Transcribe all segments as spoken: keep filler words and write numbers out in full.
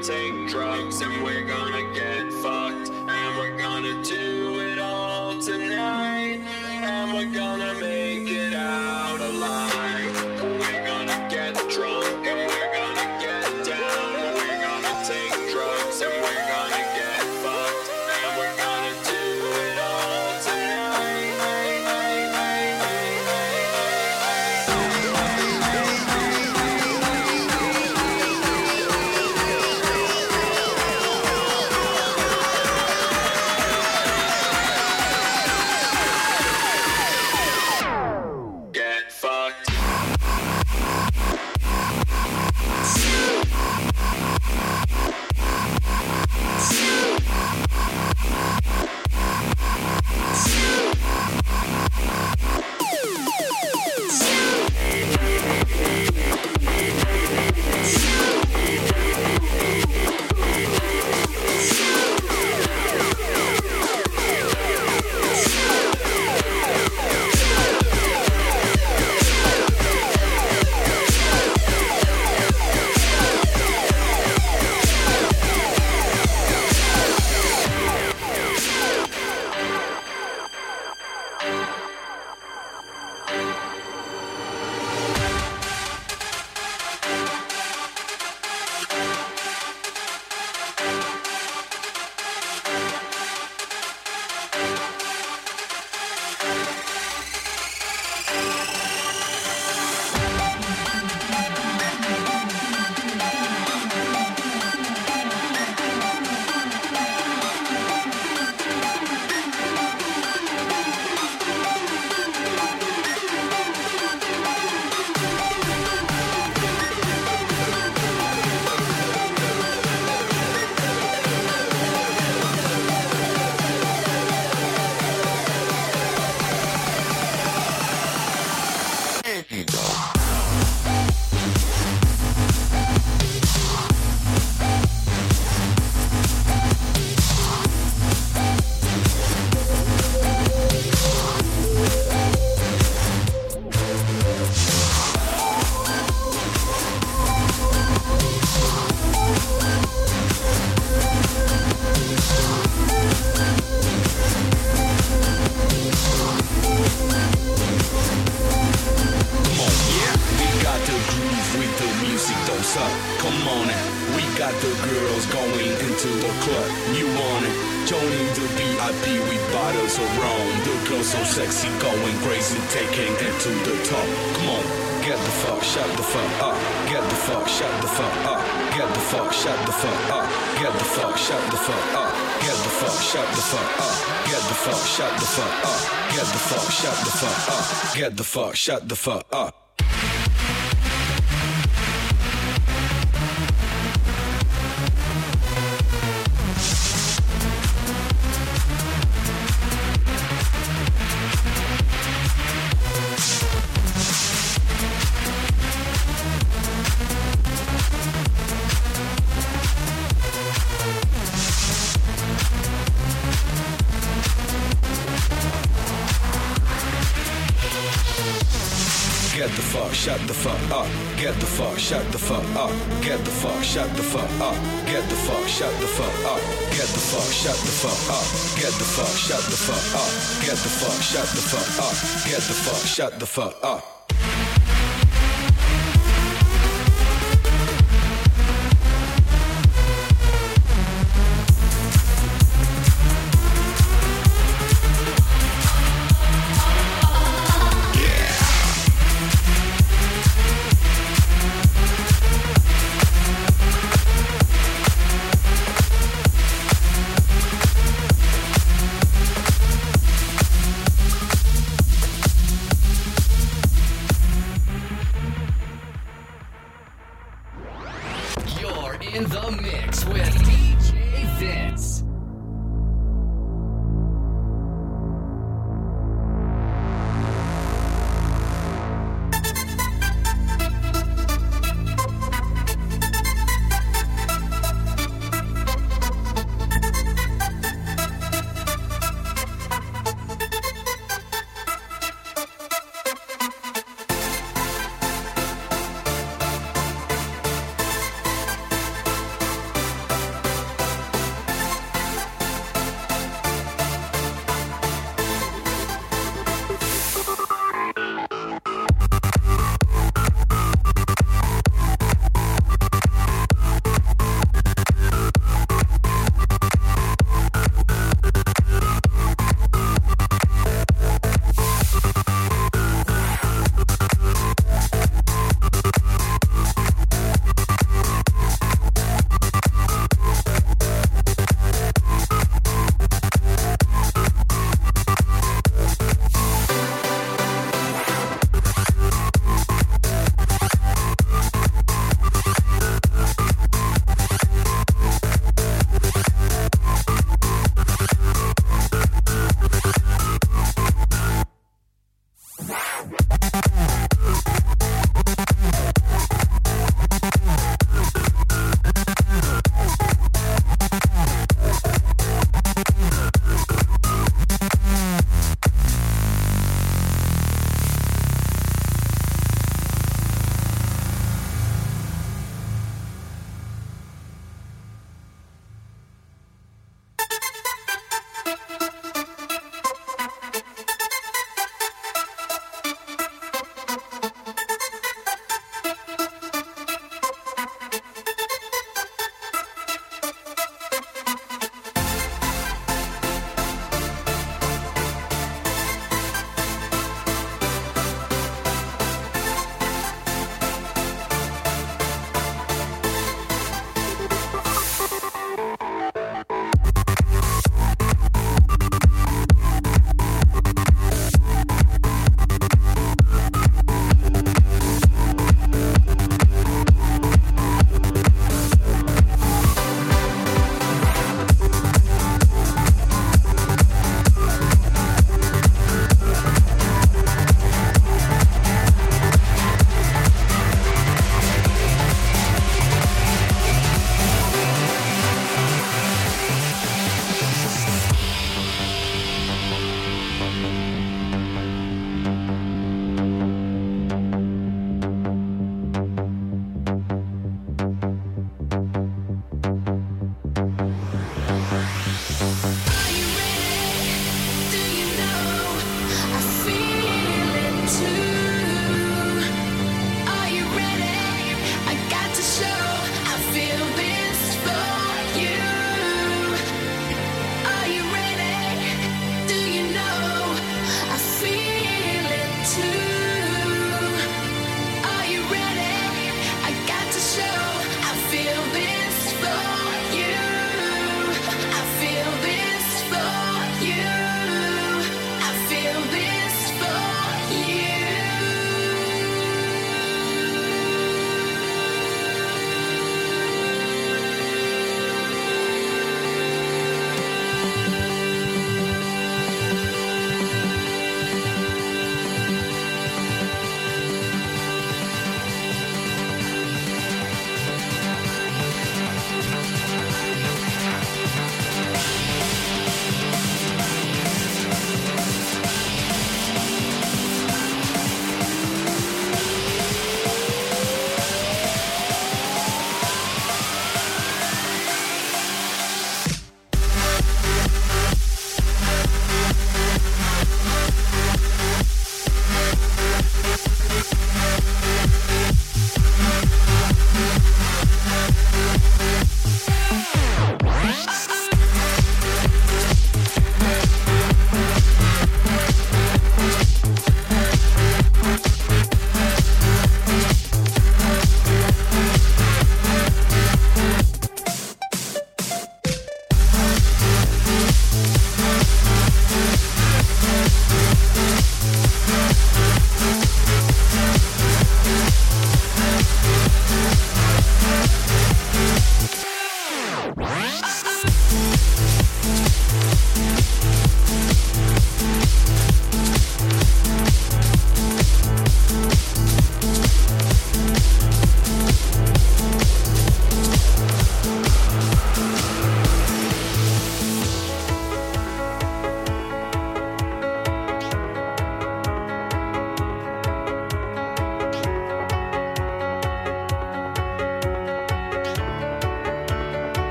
take drugs and we're gonna get fucked. And we're gonna do it all tonight. And we're gonna make it out alive. We're gonna get drunk and we're gonna get down. We're gonna take drugs and we're gonna get fucked. And we're gonna do it all tonight. Get fucked. Get the fuck, shut the fuck up. Get the fuck, shut the fuck up. Get the fuck, shut the fuck up. Get the fuck, shut the fuck up. Get the fuck, shut the fuck up. Get the fuck, shut the fuck up. Get the fuck, shut the fuck up. Get the fuck, shut the fuck up. Get the fuck, shut the fuck up. In the mix with D J Vince.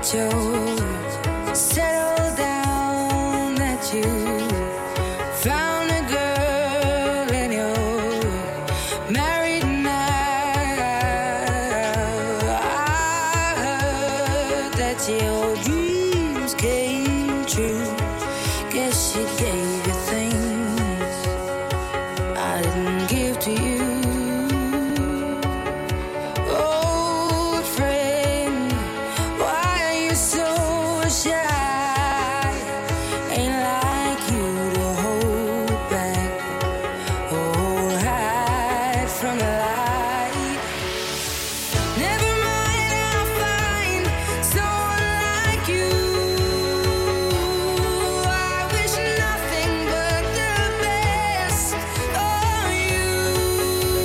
you settled down, that you found a girl and you're married now. I heard that your dreams came true. Guess she gave you things I didn't give to you. Old friend, why are you so shy? Ain't like you to hold back or hide from the light. Never mind, I'll find someone like you. I wish nothing but the best for you.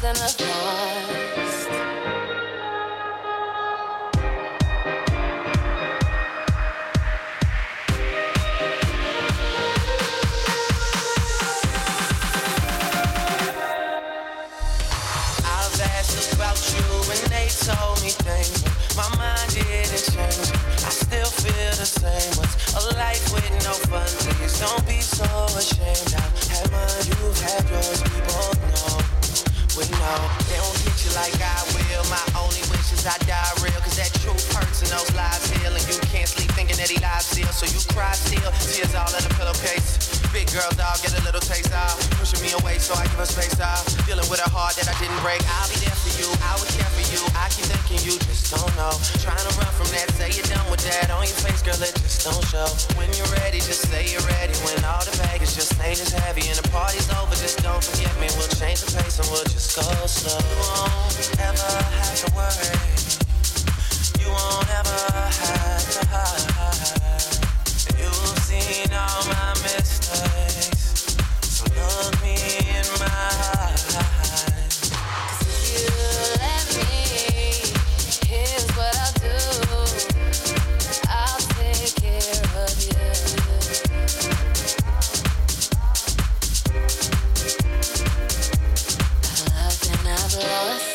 nothing I've lost. I've asked about you and they told me things, but my mind didn't change. I still feel the same. What's a life with no fun? Please don't be so ashamed. I've had mine, you've had yours. We both know, we know. They don't hit you like I will. My only wish is I die real, cause that truth hurts and those lies heal. And you can't sleep thinking that he lies still, so you cry still. Tears all in the pillowcase. Big girl dog, get a little taste off. Pushing me away so I give her space off. Dealing with a heart that I didn't break. I'll be there for you, I would care for you. I keep thinking you just don't know. Trying to run from that, say you're done with that. On your face, girl, it just don't show. When you're ready, just say you're ready. When all the baggage just ain't as heavy and the party's over, just don't forget me. We'll change the pace and we'll just go slow. You won't ever have to worry. You won't ever have to hide. You've seen all my mistakes, so look me in my eyes. 'Cause if you let me, here's what I'll do. I'll take care of you. I've loved and I've lost.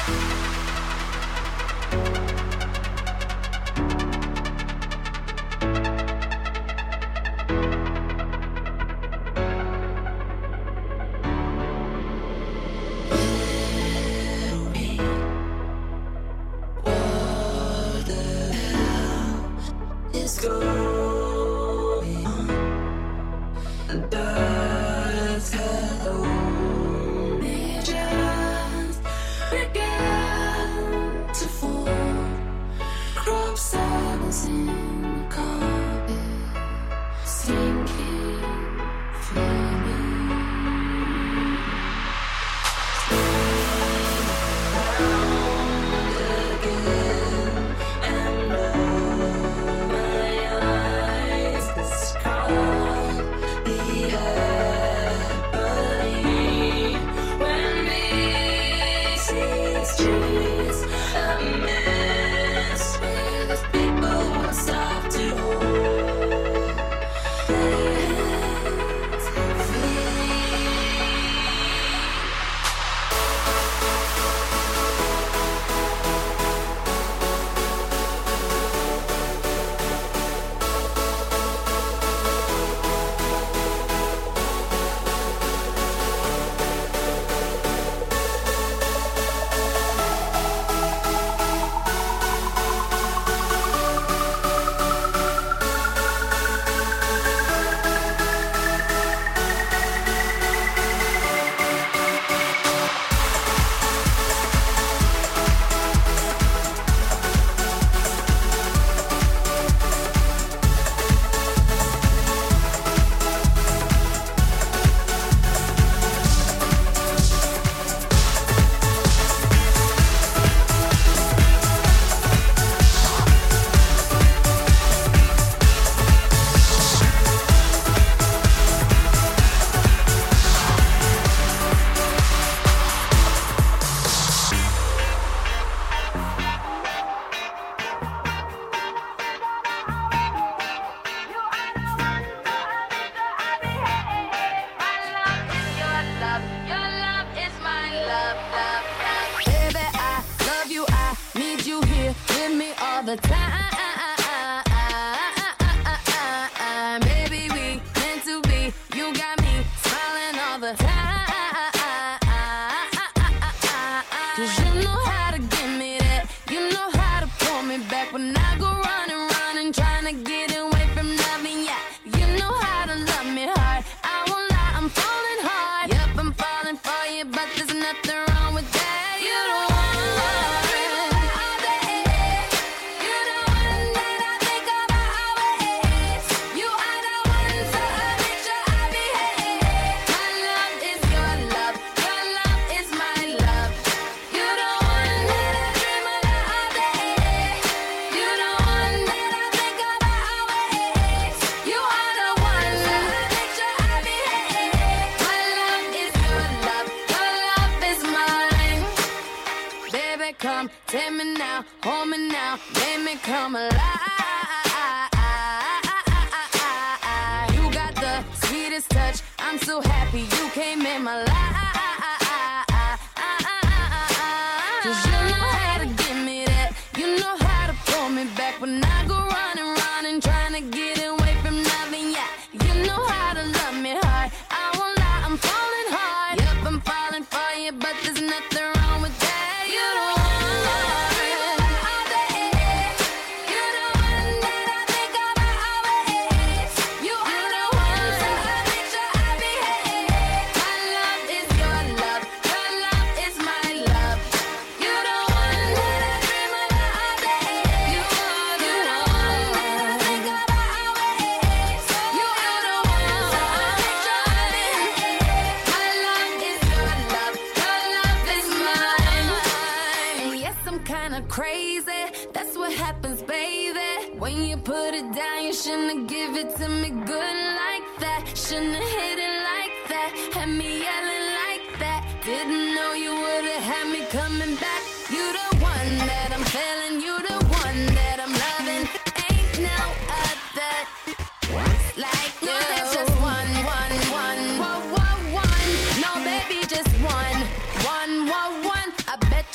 You want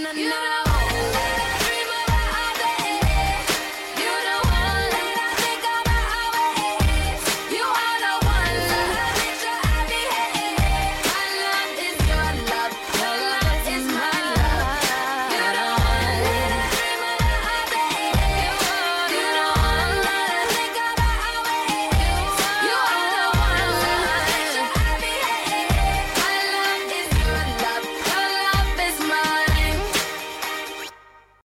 na na.